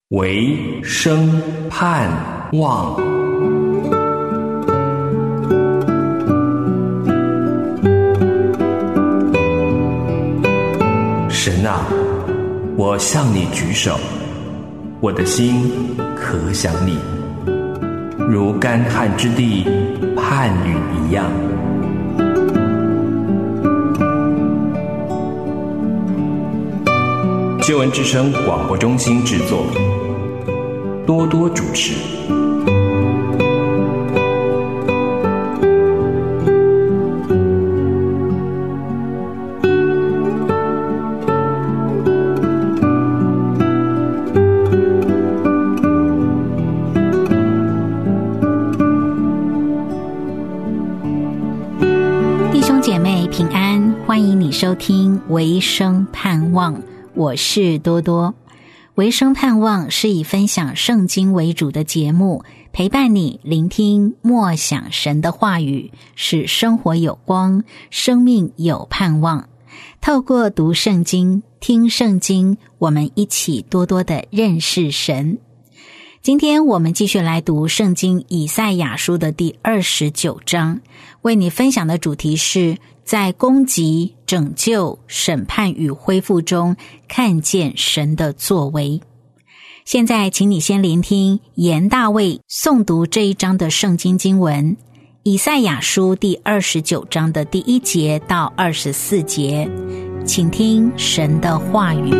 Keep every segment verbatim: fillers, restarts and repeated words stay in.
唯生盼望。神啊，我向你举手，我的心可想你，如干旱之地盼雨一样。救恩之声广播中心制作，多多主持。 弟兄姐妹平安，欢迎你收听唯生盼望，我是多多。唯生盼望是以分享圣经为主的节目，陪伴你聆听默想神的话语，使生活有光，生命有盼望。透过读圣经、听圣经，我们一起多多的认识神。今天我们继续来读圣经以赛亚书的第二十九章，为你分享的主题是在攻击、拯救、审判与恢复中看见神的作为。现在请你先聆听严大卫诵读这一章的圣经经文，以赛亚书第二十九章的第一节到二十四节，请听神的话语。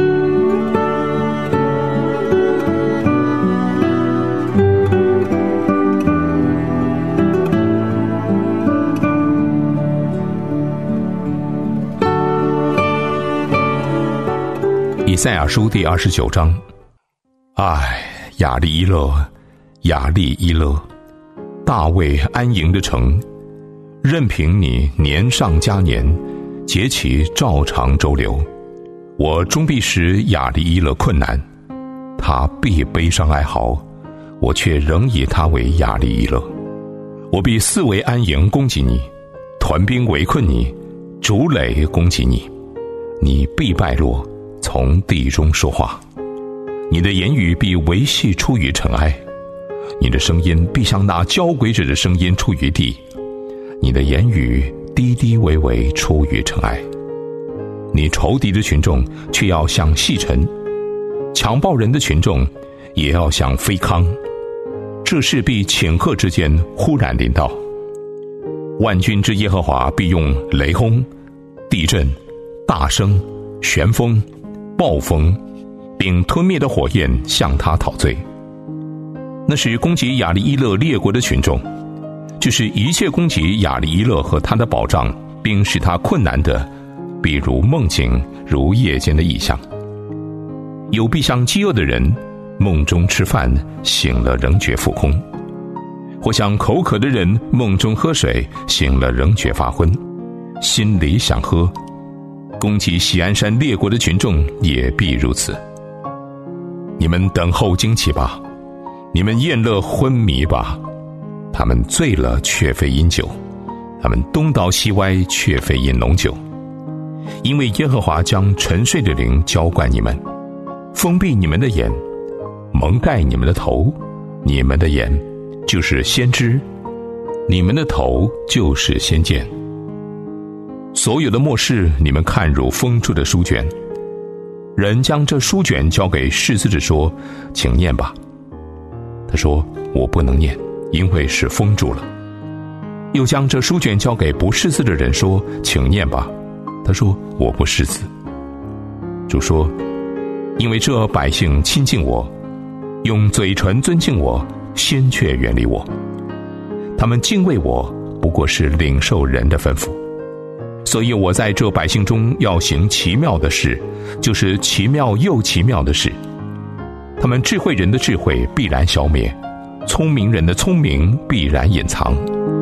以赛亚书第二十九章。唉，亚利伊勒，亚利伊勒，大卫安营的城，任凭你年上加年，节期照常周流。我终必使亚利伊勒困难，他必悲伤哀嚎，我却仍以他为亚利伊勒。我必四围安营攻击你，团兵围困你，筑垒攻击你，你必败落，从地中说话。你的言语必维系出于尘埃，你的声音必像那交鬼者的声音出于地，你的言语低低微微出于尘埃。你仇敌的群众却要像细尘，强暴人的群众也要像飞糠。这事必顷刻之间忽然临到。万军之耶和华必用雷轰、地震、大声、旋风、暴风并吞灭的火焰向他讨罪。那是攻击亚利伊勒列国的群众，就是一切攻击亚利伊勒和他的保障并使他困难的，比如梦境，如夜间的异象。有必像饥饿的人梦中吃饭，醒了仍觉腹空，或像口渴的人梦中喝水，醒了仍觉发昏，心里想喝。攻击锡安山列国的群众也必如此。你们等候惊奇吧，你们宴乐昏迷吧。他们醉了却非因酒，他们东倒西歪却非因浓酒。因为耶和华将沉睡的灵浇灌你们，封闭你们的眼，蒙盖你们的头。你们的眼就是先知，你们的头就是先见。所有的末世你们看如封住的书卷，人将这书卷交给识字者说，请念吧。他说，我不能念，因为是封住了。又将这书卷交给不识字的人说，请念吧。他说，我不识字。主说，因为这百姓亲近我，用嘴唇尊敬我，心却远离我。他们敬畏我，不过是领受人的吩咐。所以我在这百姓中要行奇妙的事，就是奇妙又奇妙的事。他们智慧人的智慧必然消灭，聪明人的聪明必然隐藏。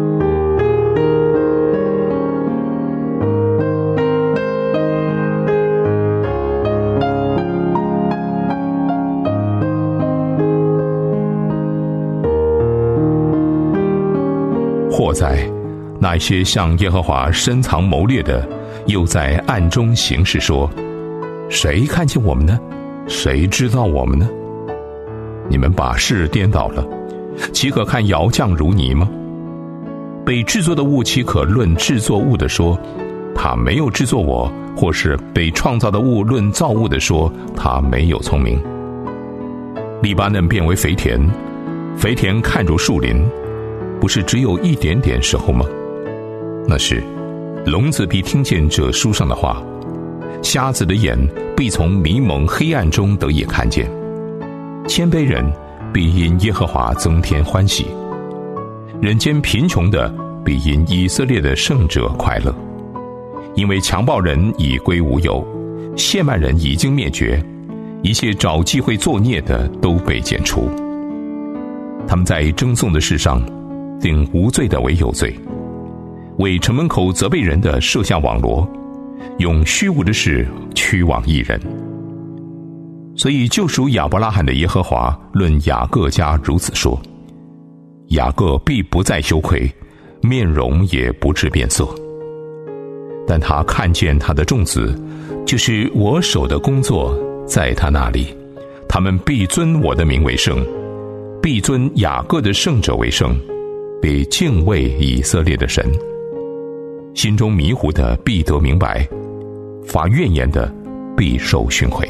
祸哉，那一些向耶和华深藏谋略的，又在暗中行事说，谁看见我们呢？谁知道我们呢？ 你们把事颠倒了，岂可看窑匠如泥吗？被制作的物岂可论制作物的说，他没有制作我，或是被创造的物论造物的说，他没有聪明。黎巴嫩变为肥田，肥田看如树林，不是只有一点点时候吗？那时聋子必听见这书上的话，瞎子的眼必从迷蒙黑暗中得以看见，谦卑人必因耶和华增添欢喜，人间贫穷的必因以色列的圣者快乐。因为强暴人已归无有，亵慢人已经灭绝，一切找机会作孽的都被剪除。他们在争讼的事上定无罪的为有罪，为城门口责备人的设下网罗，用虚无的事驱往义人。所以救赎亚伯拉罕的耶和华论雅各家如此说：雅各必不再羞愧，面容也不致变色。但他看见他的众子，就是我手的工作，在他那里，他们必尊我的名为圣，必尊雅各的圣者为圣，必敬畏以色列的神。心中迷糊的必得明白，发怨言的必受训诲。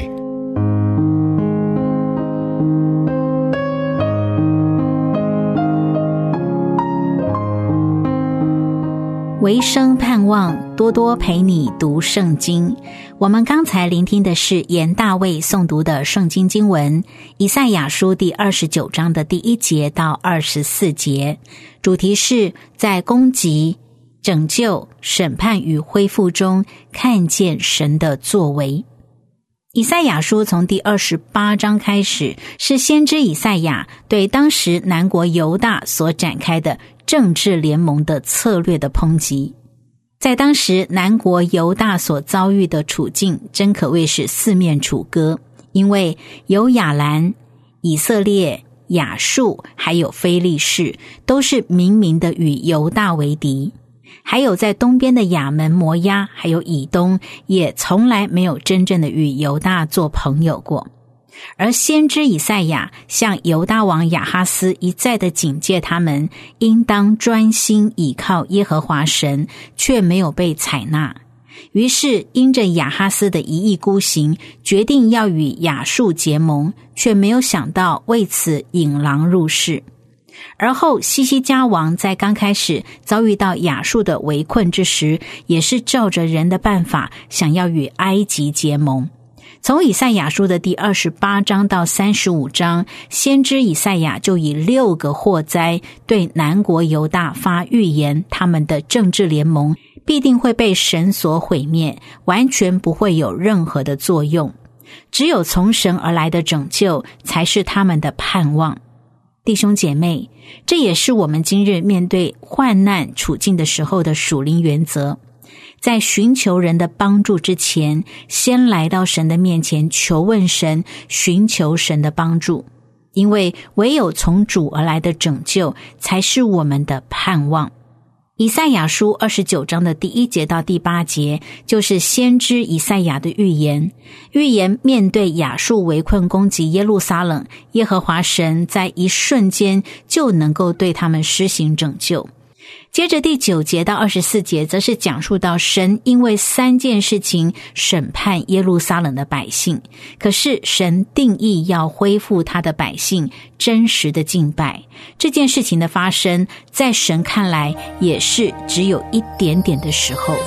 唯生盼望，多多陪你读圣经。我们刚才聆听的是严大卫诵读的圣经经文，以赛亚书第二十九章的第一节到二十四节，主题是在攻击、拯救、审判与恢复中看见神的作为。以赛亚书从第二十八章开始，是先知以赛亚对当时南国犹大所展开的政治联盟的策略的抨击。在当时南国犹大所遭遇的处境真可谓是四面楚歌，因为有亚兰、以色列、亚述还有非利士都是明明的与犹大为敌，还有在东边的亚门、摩押还有以东也从来没有真正的与犹大做朋友过。而先知以赛亚向犹大王亚哈斯一再的警戒他们应当专心倚靠耶和华神，却没有被采纳。于是因着亚哈斯的一意孤行，决定要与亚述结盟，却没有想到为此引狼入室。而后西西家王在刚开始遭遇到亚述的围困之时，也是照着人的办法想要与埃及结盟。从以赛亚书的第二十八章到三十五章，先知以赛亚就以六个祸灾对南国犹大发预言，他们的政治联盟必定会被神所毁灭，完全不会有任何的作用。只有从神而来的拯救才是他们的盼望。弟兄姐妹，这也是我们今日面对患难处境的时候的属灵原则。在寻求人的帮助之前，先来到神的面前求问神，寻求神的帮助，因为唯有从主而来的拯救才是我们的盼望。以赛亚书二十九章的第一节到第八节，就是先知以赛亚的预言。预言面对亚述围困攻击耶路撒冷，耶和华神在一瞬间就能够对他们施行拯救。接着第九节到二十四节，则是讲述到神因为三件事情审判耶路撒冷的百姓，可是神定义要恢复他的百姓真实的敬拜。这件事情的发生，在神看来也是只有一点点的时候。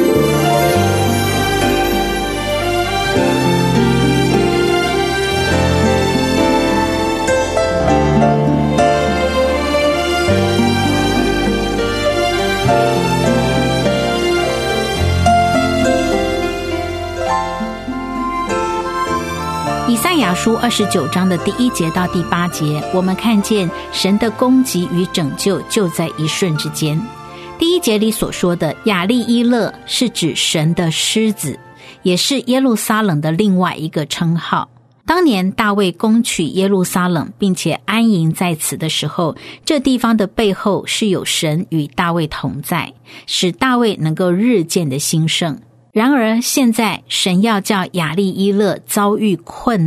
以赛亚书二十九章的第一节到第八节，我们看见神的攻击与拯救就在一瞬之间。第一节里所说的亚利伊勒是指神的狮子，也是耶路撒冷的另外一个称号。当年大卫攻取耶路撒冷并且安营在此的时候，这地方的背后是有神与大卫同在，使大卫能够日渐的兴盛。然而现在神要叫亚利伊勒遭遇困难，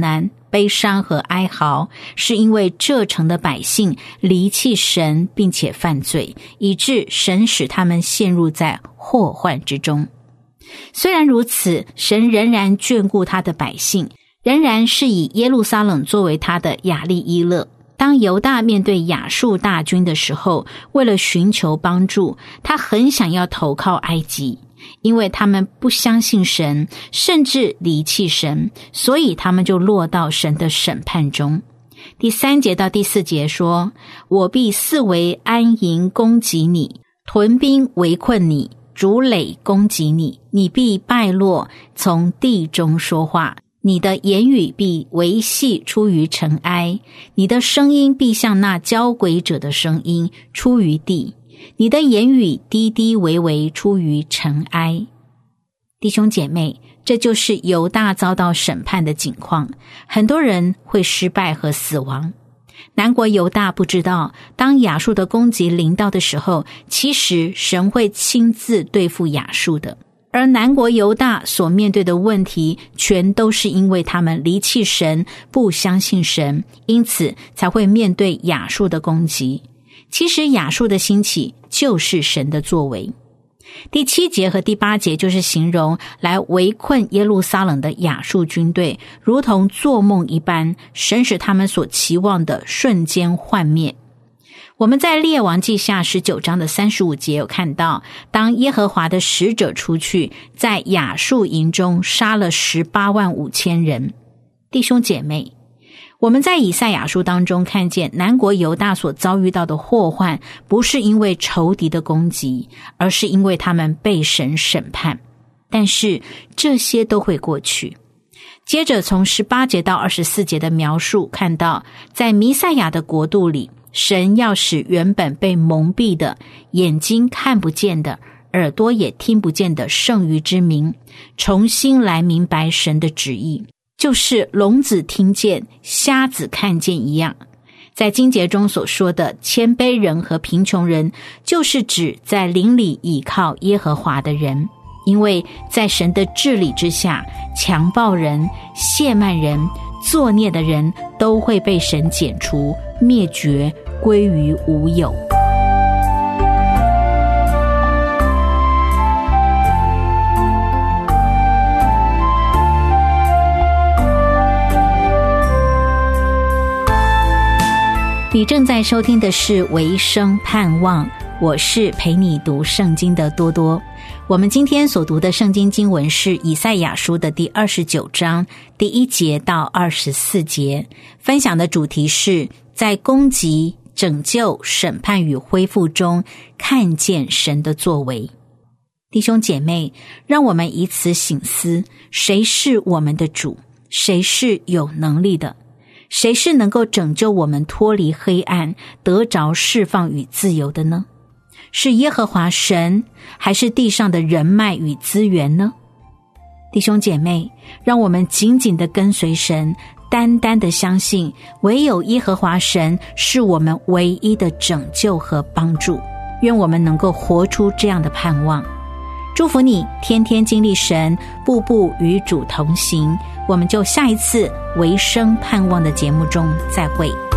悲伤和哀嚎，是因为这城的百姓离弃神并且犯罪，以致神使他们陷入在祸患之中。虽然如此，神仍然眷顾他的百姓，仍然是以耶路撒冷作为他的亚利伊勒。当犹大面对亚述大军的时候，为了寻求帮助，他很想要投靠埃及，因为他们不相信神，甚至离弃神，所以他们就落到神的审判中。第三节到第四节说，我必四围安营攻击你，屯兵围困你，筑垒攻击你，你必败落，从地中说话，你的言语必维系出于尘埃，你的声音必像那交鬼者的声音出于地，你的言语低低微微出于尘埃。弟兄姐妹，这就是犹大遭到审判的景况，很多人会失败和死亡。南国犹大不知道，当亚述的攻击临到的时候，其实神会亲自对付亚述的。而南国犹大所面对的问题，全都是因为他们离弃神，不相信神，因此才会面对亚述的攻击。其实亚述的兴起就是神的作为。第七节和第八节就是形容来围困耶路撒冷的亚述军队，如同做梦一般，神使他们所期望的瞬间幻灭。我们在列王记下十九章的三十五节有看到，当耶和华的使者出去，在亚述营中杀了十八万五千人。弟兄姐妹，我们在以赛亚书当中看见南国犹大所遭遇到的祸患，不是因为仇敌的攻击，而是因为他们被神审判。但是这些都会过去。接着从十八节到二十四节的描述看到，在弥赛亚的国度里，神要使原本被蒙蔽的、眼睛看不见的、耳朵也听不见的剩余之民，重新来明白神的旨意，就是聋子听见、瞎子看见一样。在经节中所说的谦卑人和贫穷人，就是指在灵里倚靠耶和华的人。因为在神的治理之下，强暴人、亵慢人、作孽的人都会被神剪除、灭绝，归于无有。你正在收听的是维生盼望，我是陪你读圣经的多多。我们今天所读的圣经经文是以赛亚书的第二十九章第一节到二十四节，分享的主题是在攻击、拯救、审判与恢复中看见神的作为。弟兄姐妹，让我们以此省思，谁是我们的主？谁是有能力的？谁是能够拯救我们脱离黑暗，得着释放与自由的呢？是耶和华神，还是地上的人脉与资源呢？弟兄姐妹，让我们紧紧地跟随神，单单地相信唯有耶和华神是我们唯一的拯救和帮助。愿我们能够活出这样的盼望。祝福你天天经历神，步步与主同行。我们就下一次维生盼望的节目中再会。